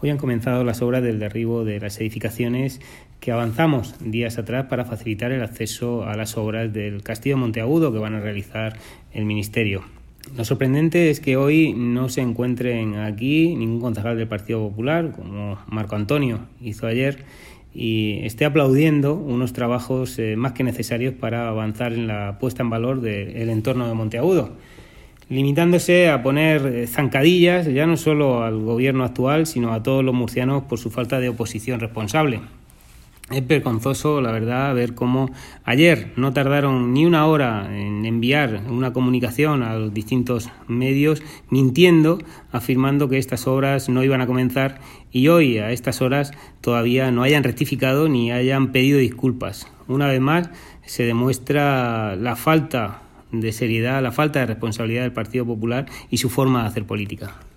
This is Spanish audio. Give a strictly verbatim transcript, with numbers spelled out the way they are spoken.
Hoy han comenzado las obras del derribo de las edificaciones que avanzamos días atrás para facilitar el acceso a las obras del Castillo de Monteagudo que van a realizar el Ministerio. Lo sorprendente es que hoy no se encuentren aquí ningún concejal del Partido Popular, como Marco Antonio hizo ayer, y esté aplaudiendo unos trabajos eh, más que necesarios para avanzar en la puesta en valor del entorno de Monteagudo, limitándose a poner zancadillas ya no solo al gobierno actual, sino a todos los murcianos por su falta de oposición responsable. Es vergonzoso, la verdad, ver cómo ayer no tardaron ni una hora en enviar una comunicación a los distintos medios mintiendo, afirmando que estas obras no iban a comenzar, y hoy a estas horas todavía no hayan rectificado ni hayan pedido disculpas. Una vez más se demuestra la falta de seriedad, la falta de responsabilidad del Partido Popular y su forma de hacer política.